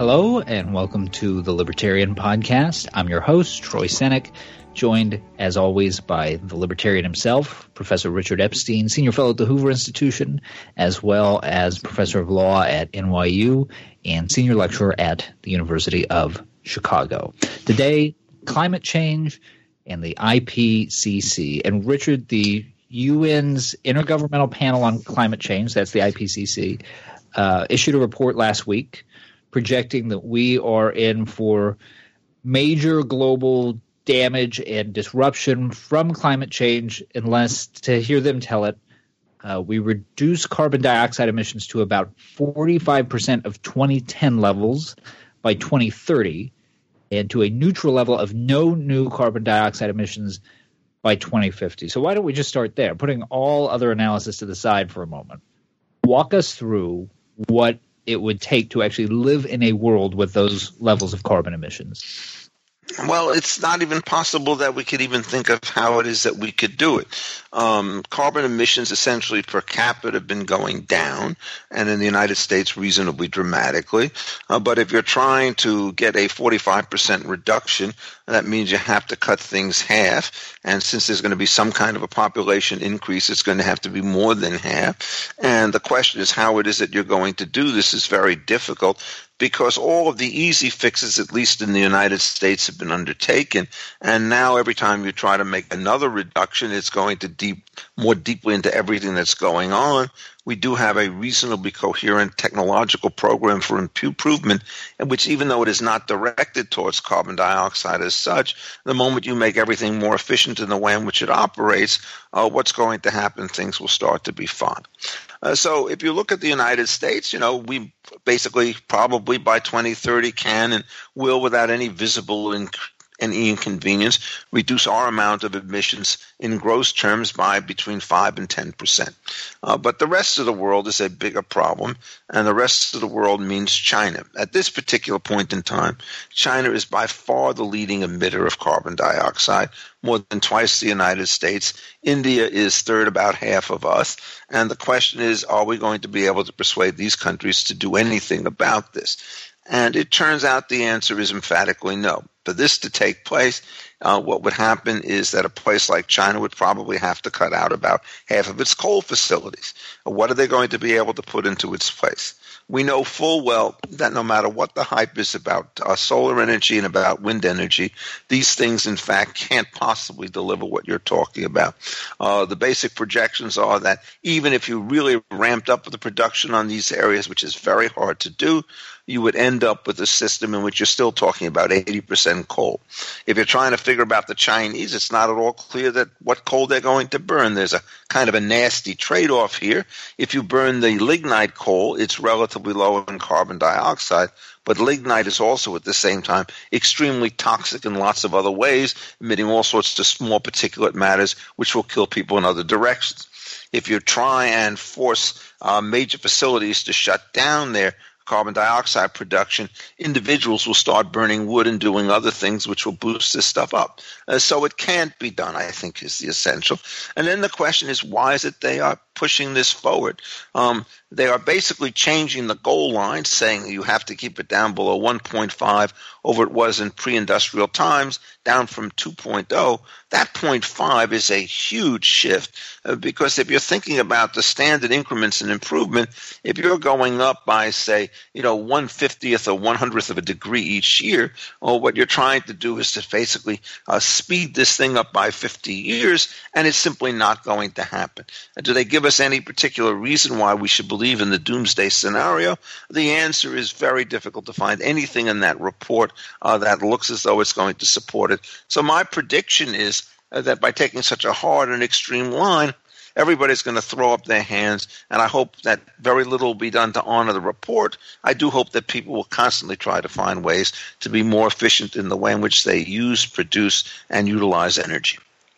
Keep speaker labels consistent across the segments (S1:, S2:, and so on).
S1: Hello, and welcome to the Libertarian Podcast. I'm your host, Troy Senik, joined, as always, by the Libertarian himself, Professor Richard Epstein, Senior Fellow at the Hoover Institution, as well as Professor of Law at NYU and Senior Lecturer at the University of Chicago. Today, climate change and the IPCC. And Richard, the UN's Intergovernmental Panel on Climate Change, that's the IPCC, issued a report last week projecting that we are in for major global damage and disruption from climate change unless, to hear them tell it, we reduce carbon dioxide emissions to about 45% of 2010 levels by 2030 and to a neutral level of no new carbon dioxide emissions by 2050. So why don't we just start there, putting all other analysis to the side for a moment. Walk us through what it would take to actually live in a world with those levels of carbon emissions.
S2: Well, it's not even possible that we could even think of how it is that we could do it. Carbon emissions essentially per capita have been going down, and in the United States reasonably dramatically. But if you're trying to get a 45% reduction, that means you have to cut things half. And since there's going to be some kind of a population increase, it's going to have to be more than half. And the question is how it is that you're going to do this is very difficult, because all of the easy fixes, at least in the United States, have been undertaken. And now every time you try to make another reduction, it's going to more deeply into everything that's going on. We do have a reasonably coherent technological program for improvement, in which, even though it is not directed towards carbon dioxide as such, the moment you make everything more efficient in the way in which it operates, what's going to happen? Things will start to be fun. So if you look at the United States, we basically probably by 2030 can and will, without any visible any inconvenience, reduce our amount of emissions in gross terms by between 5 and 10%. But the rest of the world is a bigger problem, and the rest of the world means China. At this particular point in time, China is by far the leading emitter of carbon dioxide, more than twice the United States. India is third, about half of us. And the question is, are we going to be able to persuade these countries to do anything about this? And it turns out the answer is emphatically no. For this to take place, what would happen is that a place like China would probably have to cut out about half of its coal facilities. What are they going to be able to put into its place? We know full well that no matter what the hype is about solar energy and about wind energy, these things, in fact, can't possibly deliver what you're talking about. The basic projections are that even if you really ramped up the production on these areas, which is very hard to do, you would end up with a system in which you're still talking about 80% coal. If you're trying to figure about the Chinese, it's not at all clear that what coal they're going to burn. There's a kind of a nasty trade-off here. If you burn the lignite coal, it's relatively low in carbon dioxide, but lignite is also at the same time extremely toxic in lots of other ways, emitting all sorts of small particulate matters which will kill people in other directions. If you try and force major facilities to shut down their carbon dioxide production, individuals will start burning wood and doing other things which will boost this stuff up. So it can't be done, I think, is the essential. And then the question is, why is it they are pushing this forward? They are basically changing the goal line, saying you have to keep it down below 1.5 over it was in pre-industrial times, down from 2.0. That 0.5 is a huge shift because if you're thinking about the standard increments in improvement, if you're going up by, say, 1/50th or 100th of a degree each year, well, what you're trying to do is to basically speed this thing up by 50 years, and it's simply not going to happen. Do they give us any particular reason why we should believe in the doomsday scenario? The answer is very difficult to find anything in that report that looks as though it's going to support it. So my prediction is that by taking such a hard and extreme line, everybody's going to throw up their hands, and I hope that very little will be done to honor the report. I do hope that people will constantly try to find ways to be more efficient in the way in which they use, produce, and utilize energy.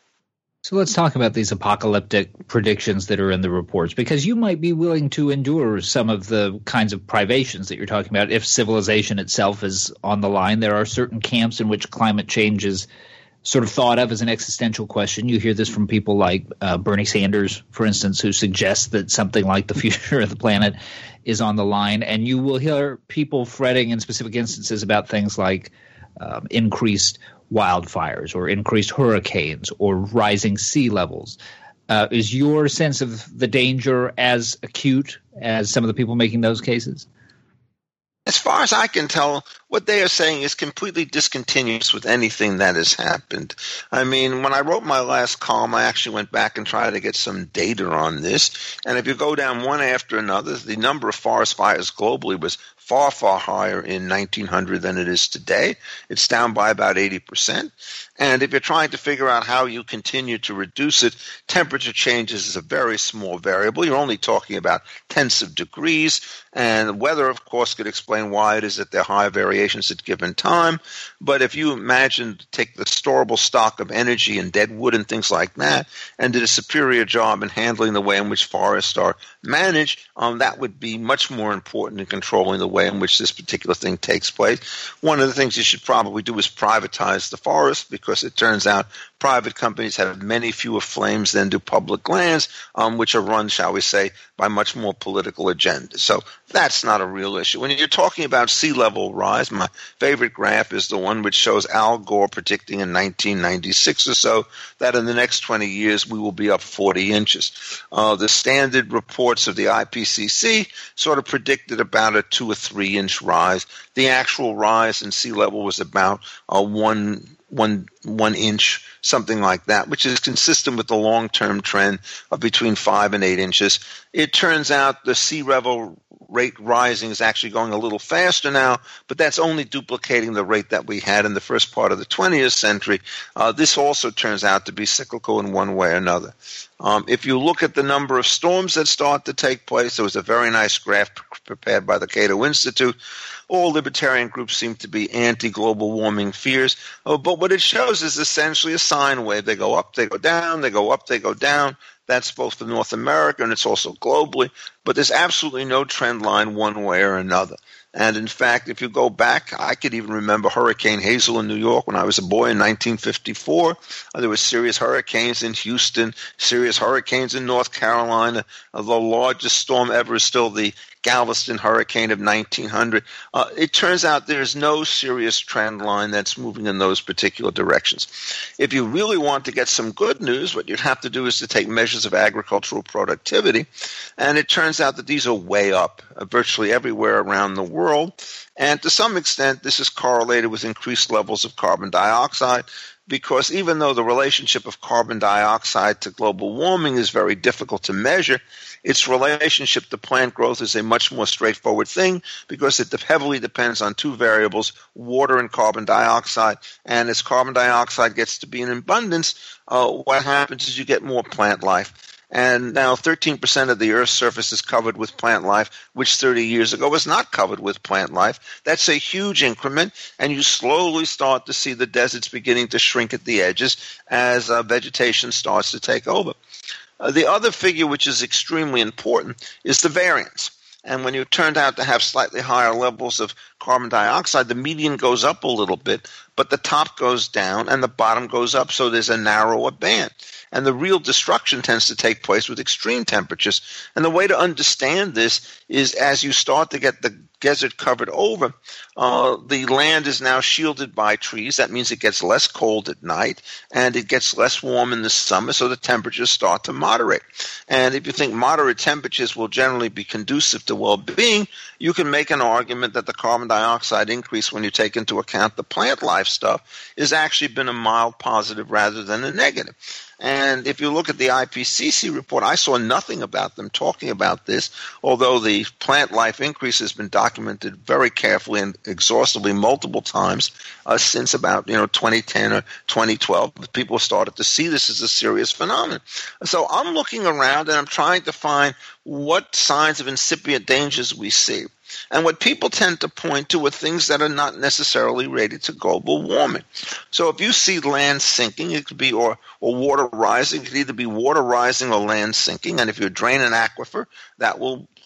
S1: So let's talk about these apocalyptic predictions that are in the reports, because you might be willing to endure some of the kinds of privations that you're talking about if civilization itself is on the line. There are certain camps in which climate change is sort of thought of as an existential question. You hear this from people like Bernie Sanders, for instance, who suggests that something like the future of the planet is on the line. And you will hear people fretting in specific instances about things like increased wildfires or increased hurricanes or rising sea levels. Is your sense of the danger as acute as some of the people making those cases?
S2: As far as I can tell, what they are saying is completely discontinuous with anything that has happened. I mean, when I wrote my last column, I actually went back and tried to get some data on this. And if you go down one after another, the number of forest fires globally was far, far higher in 1900 than it is today. It's down by about 80%. And if you're trying to figure out how you continue to reduce it, temperature changes is a very small variable. You're only talking about tenths of degrees. And weather, of course, could explain why it is that there are high variations at given time. But if you imagine, take the storable stock of energy and dead wood and things like that, and did a superior job in handling the way in which forests are managed, that would be much more important in controlling the way in which this particular thing takes place. One of the things you should probably do is privatize the forest, because it turns out private companies have many fewer flames than do public lands, which are run, shall we say, by much more political agendas. So that's not a real issue. When you're talking about sea level rise, my favorite graph is the one which shows Al Gore predicting in 1996 or so that in the next 20 years we will be up 40 inches. The standard reports of the IPCC sort of predicted about a 2 or 3 inch rise. The actual rise in sea level was about one inch, something like that, which is consistent with the long-term trend of between 5 and 8 inches. It turns out the sea level rate rising is actually going a little faster now, but that's only duplicating the rate that we had in the first part of the 20th century. This also turns out to be cyclical in one way or another. If you look at the number of storms that start to take place, there was a very nice graph prepared by the Cato Institute. All libertarian groups seem to be anti-global warming fears, but what it shows is essentially a sine wave. They go up, they go down, they go up, they go down. That's both for North America and it's also globally, but there's absolutely no trend line one way or another. And in fact, if you go back, I could even remember Hurricane Hazel in New York when I was a boy in 1954. There were serious hurricanes in Houston, serious hurricanes in North Carolina. The largest storm ever is still the Galveston hurricane of 1900. It turns out there's no serious trend line that's moving in those particular directions. If you really want to get some good news, what you'd have to do is to take measures of agricultural productivity. And it turns out that these are way up virtually everywhere around the world. And to some extent, this is correlated with increased levels of carbon dioxide, because even though the relationship of carbon dioxide to global warming is very difficult to measure, its relationship to plant growth is a much more straightforward thing, because it heavily depends on two variables, water and carbon dioxide. And as carbon dioxide gets to be in abundance, what happens is you get more plant life. And now 13% of the Earth's surface is covered with plant life, which 30 years ago was not covered with plant life. That's a huge increment, and you slowly start to see the deserts beginning to shrink at the edges as vegetation starts to take over. The other figure, which is extremely important, is the variance. And when you turned out to have slightly higher levels of carbon dioxide, the median goes up a little bit, but the top goes down and the bottom goes up, so there's a narrower band. And the real destruction tends to take place with extreme temperatures. And the way to understand this is as you start to get the desert covered over, the land is now shielded by trees. That means it gets less cold at night and it gets less warm in the summer, so the temperatures start to moderate. And if you think moderate temperatures will generally be conducive to well-being, you can make an argument that the carbon dioxide increase, when you take into account the plant life stuff, has actually been a mild positive rather than a negative. And if you look at the IPCC report, I saw nothing about them talking about this, although the plant life increase has been documented very carefully and exhaustively multiple times since about 2010 or 2012. People started to see this as a serious phenomenon. So I'm looking around and I'm trying to find what signs of incipient dangers we see. And what people tend to point to are things that are not necessarily related to global warming. So if you see land sinking, it could be, or water rising, it could either be water rising or land sinking. And if you drain an aquifer, that will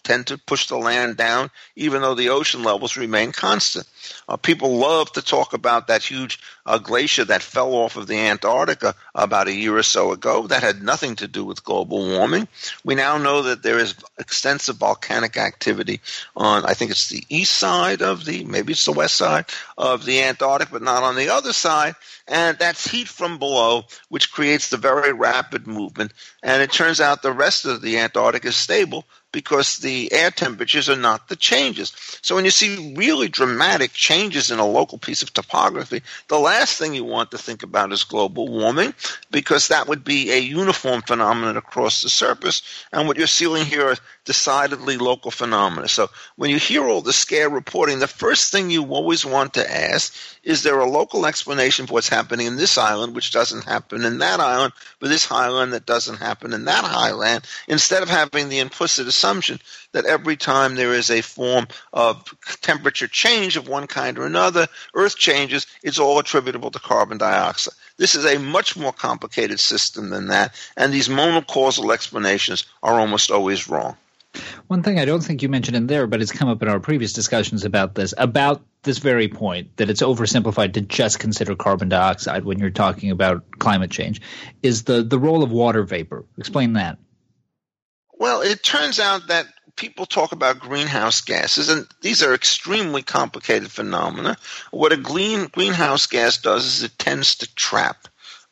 S2: tend to push the land down, even though the ocean levels remain constant. People love to talk about that huge glacier that fell off of the Antarctica about a year or so ago. That had nothing to do with global warming. We now know that there is extensive volcanic activity on, I think it's the east side of maybe it's the west side of the Antarctic, but not on the other side. And that's heat from below, which creates the very rapid movement. And it turns out the rest of the Antarctic is stable because the air temperatures are not the changes. So when you see really dramatic changes in a local piece of topography, the last thing you want to think about is global warming, because that would be a uniform phenomenon across the surface. And what you're seeing here are decidedly local phenomena. So when you hear all the scare reporting, the first thing you always want to ask, is there a local explanation for what's happening in this island, which doesn't happen in that island, but this highland that doesn't happen in that highland, instead of having the implicit assumption that every time there is a form of temperature change of one kind or another, Earth changes, it's all attributable to carbon dioxide. This is a much more complicated system than that, and these monocausal explanations are almost always wrong.
S1: One thing I don't think you mentioned in there, but it's come up in our previous discussions about this very point, that it's oversimplified to just consider carbon dioxide when you're talking about climate change, is the role of water vapor. Explain that.
S2: Well, it turns out that people talk about greenhouse gases, and these are extremely complicated phenomena. What a greenhouse gas does is it tends to trap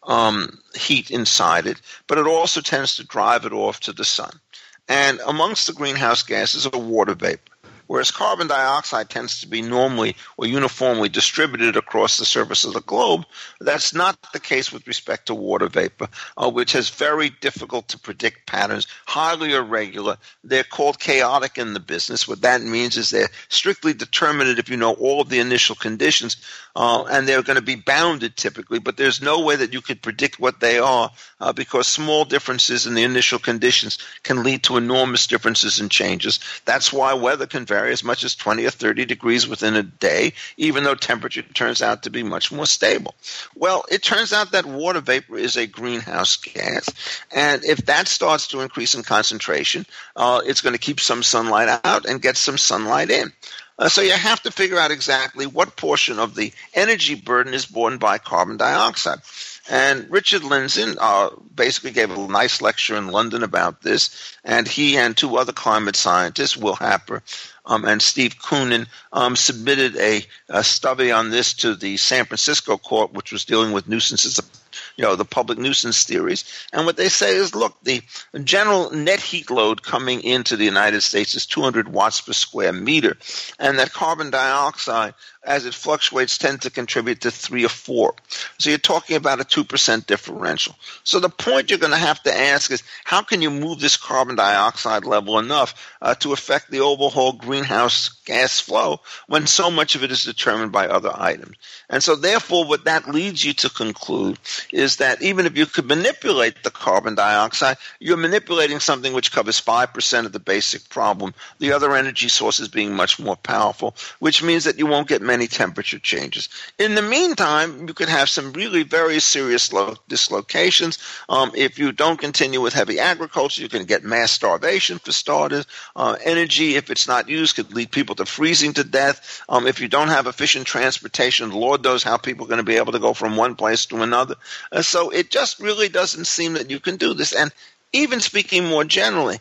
S2: heat inside it, but it also tends to drive it off to the sun. And amongst the greenhouse gases are water vapor, whereas carbon dioxide tends to be normally or uniformly distributed across the surface of the globe. That's not the case with respect to water vapor, which has very difficult to predict patterns, highly irregular. They're called chaotic in the business. What that means is they're strictly determinate if you know all of the initial conditions, and they're going to be bounded typically, but there's no way that you could predict what they are because small differences in the initial conditions can lead to enormous differences in changes. That's why weather can vary as much as 20 or 30 degrees within a day, even though temperature turns out to be much more stable. Well, it turns out that water vapor is a greenhouse gas, and if that starts to increase in concentration, it's going to keep some sunlight out and get some sunlight in. So you have to figure out exactly what portion of the energy burden is borne by carbon dioxide. And Richard Lindzen basically gave a nice lecture in London about this, and he and two other climate scientists, Will Happer and Steve Koonin, submitted a study on this to the San Francisco court, which was dealing with nuisances, the public nuisance theories. And what they say is, look, the general net heat load coming into the United States is 200 watts per square meter, and that carbon dioxide, as it fluctuates, tend to contribute to 3 or 4. So you're talking about a 2% differential. So the point you're going to have to ask is, how can you move this carbon dioxide level enough to affect the overall greenhouse gas flow when so much of it is determined by other items? And so therefore what that leads you to conclude is that even if you could manipulate the carbon dioxide, you're manipulating something which covers 5% of the basic problem, the other energy sources being much more powerful, which means that you won't get many temperature changes. In the meantime, you could have some really very serious dislocations. If you don't continue with heavy agriculture, you can get mass starvation for starters. Energy, if it's not used, could lead people to freezing to death. If you don't have efficient transportation, Lord knows how people are going to be able to go from one place to another. So it just really doesn't seem that you can do this. And even speaking more generally,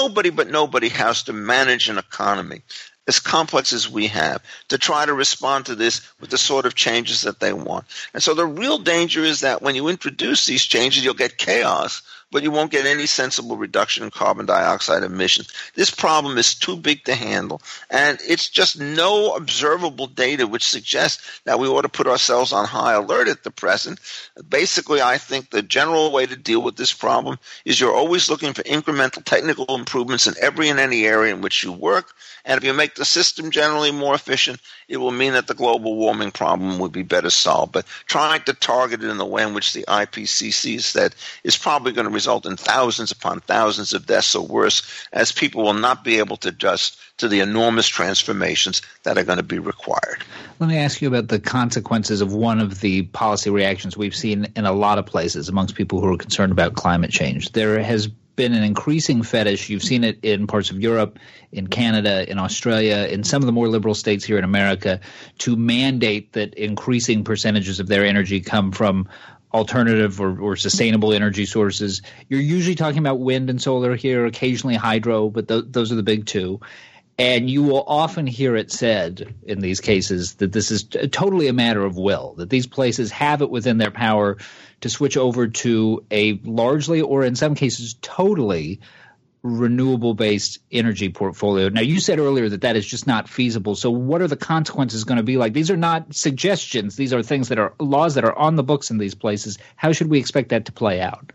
S2: nobody has to manage an economy as complex as we have to try to respond to this with the sort of changes that they want. And so the real danger is that when you introduce these changes, you'll get chaos, but you won't get any sensible reduction in carbon dioxide emissions. This problem is too big to handle, and it's just no observable data which suggests that we ought to put ourselves on high alert at the present. Basically, I think the general way to deal with this problem is you're always looking for incremental technical improvements in every and any area in which you work, and if you make the system generally more efficient, it will mean that the global warming problem would be better solved. But trying to target it in the way in which the IPCC said is probably going to result in thousands upon thousands of deaths or worse, as people will not be able to adjust to the enormous transformations that are going to be required.
S1: Let me ask you about the consequences of one of the policy reactions we've seen in a lot of places amongst people who are concerned about climate change. There has been an increasing fetish. You've seen it in parts of Europe, in Canada, in Australia, in some of the more liberal states here in America, to mandate that increasing percentages of their energy come from alternative or sustainable energy sources. You're usually talking about wind and solar here, occasionally hydro, but those are the big two. And you will often hear it said in these cases that this is totally a matter of will, that these places have it within their power to switch over to a largely, or in some cases totally, renewable-based energy portfolio. Now, you said earlier that is just not feasible. So what are the consequences going to be like? These are not suggestions. These are things that are laws that are on the books in these places. How should we expect that to play out?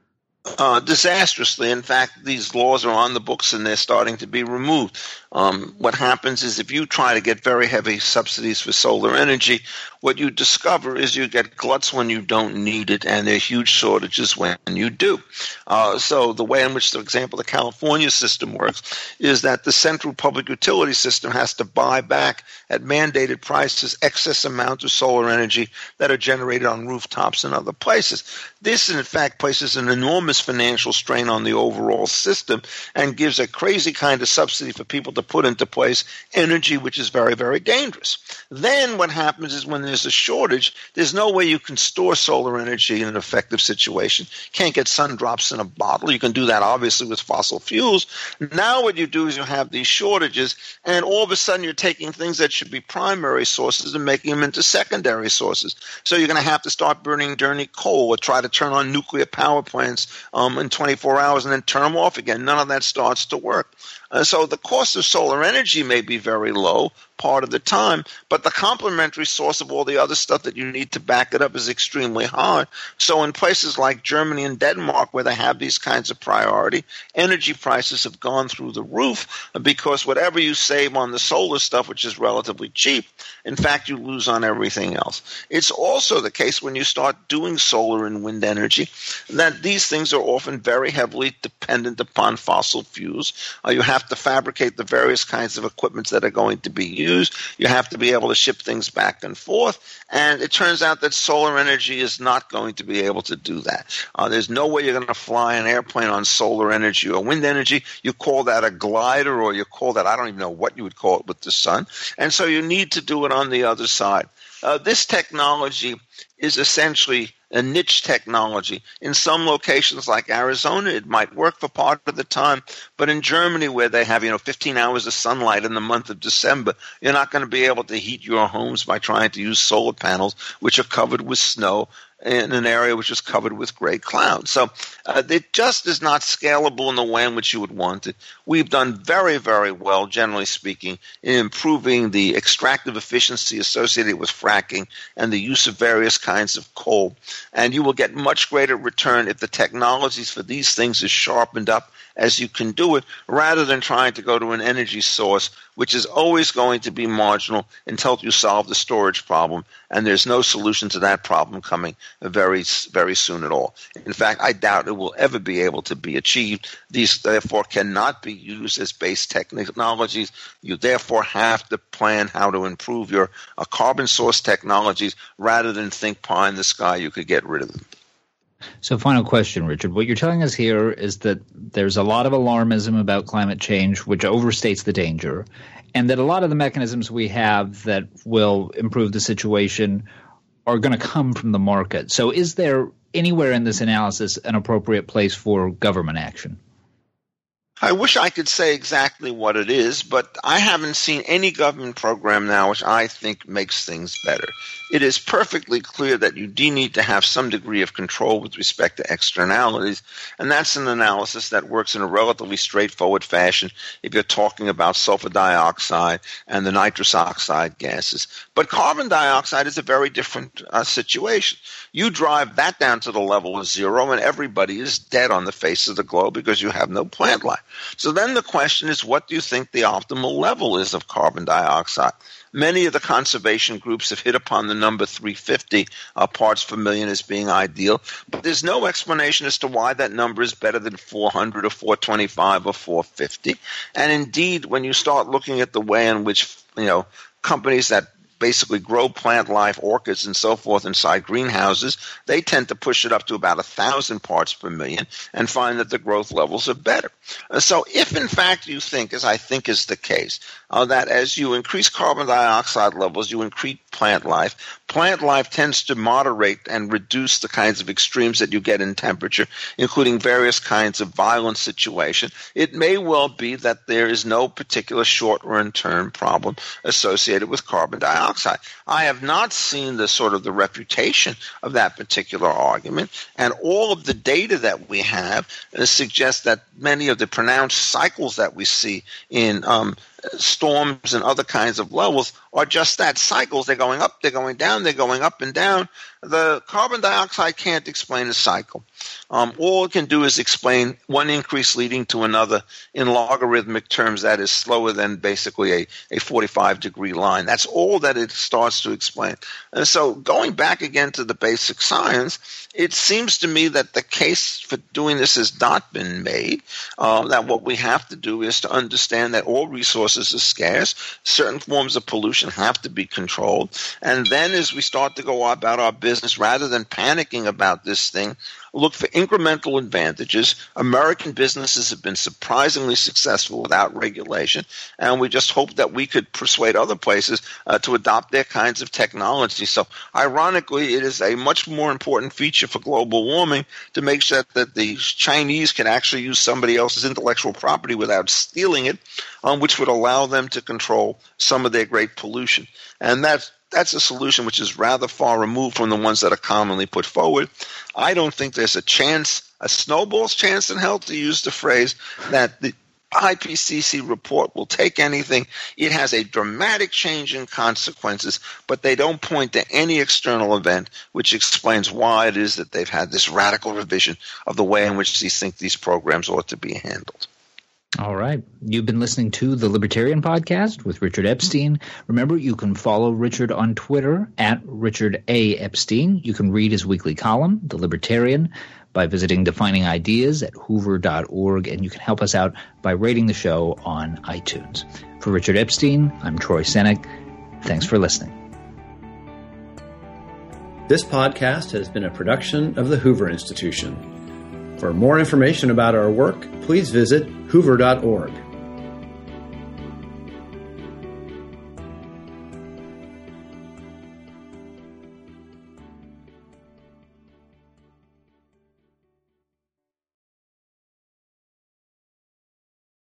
S2: Disastrously. In fact, these laws are on the books and they're starting to be removed. What happens is if you try to get very heavy subsidies for solar energy, what you discover is you get gluts when you don't need it, and there are huge shortages when you do. So the way in which, for example, the California system works is that the central public utility system has to buy back at mandated prices excess amount of solar energy that are generated on rooftops and other places. This, in fact, places an enormous financial strain on the overall system and gives a crazy kind of subsidy for people to put into place energy which is very, very dangerous. Then what happens is when there's a shortage, there's no way you can store solar energy in an effective situation. Can't get sun drops in a bottle. You can do that obviously with fossil fuels. Now what you do is you have these shortages, and all of a sudden you're taking things that should be primary sources and making them into secondary sources. So you're going to have to start burning dirty coal or try to turn on nuclear power plants in 24 hours and then turn them off again. None of that starts to work. So the cost of solar energy may be very low part of the time, but the complementary source of all the other stuff that you need to back it up is extremely high. So in places like Germany and Denmark, where they have these kinds of priority, energy prices have gone through the roof because whatever you save on the solar stuff, which is relatively cheap, in fact, you lose on everything else. It's also the case when you start doing solar and wind energy that these things are often very heavily dependent upon fossil fuels. You have to fabricate the various kinds of equipment that are going to be used. You have to be able to ship things back and forth. And it turns out that solar energy is not going to be able to do that. There's no way you're going to fly an airplane on solar energy or wind energy. You call that a glider, or you call that, I don't even know what you would call it with the sun. And so you need to do it on the other side. This technology is essentially a niche technology. In some locations like Arizona, it might work for part of the time, but in Germany, where they have 15 hours of sunlight in the month of December, you're not going to be able to heat your homes by trying to use solar panels, which are covered with snow in an area which is covered with gray clouds. So it just is not scalable in the way in which you would want it. We've done very, very well, generally speaking, in improving the extractive efficiency associated with fracking and the use of various kinds of coal. And you will get much greater return if the technologies for these things is sharpened up as you can do it, rather than trying to go to an energy source which is always going to be marginal until you solve the storage problem, and there's no solution to that problem coming very, very soon at all. In fact, I doubt it will ever be able to be achieved. These, therefore, cannot be used as base technologies. You, therefore, have to plan how to improve your carbon source technologies rather than think pie in the sky you could get rid of them.
S1: So final question, Richard. What you're telling us here is that there's a lot of alarmism about climate change, which overstates the danger, and that a lot of the mechanisms we have that will improve the situation are going to come from the market. So is there anywhere in this analysis an appropriate place for government action?
S2: I wish I could say exactly what it is, but I haven't seen any government program now which I think makes things better. It is perfectly clear that you do need to have some degree of control with respect to externalities, and that's an analysis that works in a relatively straightforward fashion if you're talking about sulfur dioxide and the nitrous oxide gases. But carbon dioxide is a very different situation. You drive that down to the level of zero, and everybody is dead on the face of the globe because you have no plant life. So then the question is, what do you think the optimal level is of carbon dioxide? Many of the conservation groups have hit upon the number 350 parts per million as being ideal, but there's no explanation as to why that number is better than 400 or 425 or 450. And indeed, when you start looking at the way in which companies that basically grow plant life, orchids and so forth inside greenhouses, they tend to push it up to about 1,000 parts per million and find that the growth levels are better. So if in fact you think, as I think is the case, that as you increase carbon dioxide levels, you increase plant life tends to moderate and reduce the kinds of extremes that you get in temperature, including various kinds of violent situations, it may well be that there is no particular short-run term problem associated with carbon dioxide. I have not seen the refutation of that particular argument, and all of the data that we have suggests that many of the pronounced cycles that we see in storms and other kinds of levels are just that, cycles. They're going up, they're going down, they're going up and down. The carbon dioxide can't explain a cycle. All it can do is explain one increase leading to another in logarithmic terms that is slower than basically a 45-degree line. That's all that it starts to explain. And so going back again to the basic science, it seems to me that the case for doing this has not been made, that what we have to do is to understand that all resources are scarce, certain forms of pollution have to be controlled, and then as we start to go about our business, rather than panicking about this thing, look for incremental advantages. American businesses have been surprisingly successful without regulation, and we just hope that we could persuade other places to adopt their kinds of technology. So ironically, it is a much more important feature for global warming to make sure that the Chinese can actually use somebody else's intellectual property without stealing it, which would allow them to control some of their great pollution. And that's a solution which is rather far removed from the ones that are commonly put forward. I don't think there's a snowball's chance in hell, to use the phrase, that the IPCC report will take anything. It has a dramatic change in consequences, but they don't point to any external event which explains why it is that they've had this radical revision of the way in which they think these programs ought to be handled.
S1: All right. You've been listening to The Libertarian Podcast with Richard Epstein. Remember, you can follow Richard on Twitter at Richard A. Epstein. You can read his weekly column, The Libertarian, by visiting Defining Ideas at hoover.org, and you can help us out by rating the show on iTunes. For Richard Epstein, I'm Troy Senik. Thanks for listening.
S3: This podcast has been a production of the Hoover Institution. For more information about our work, please visit hoover.org.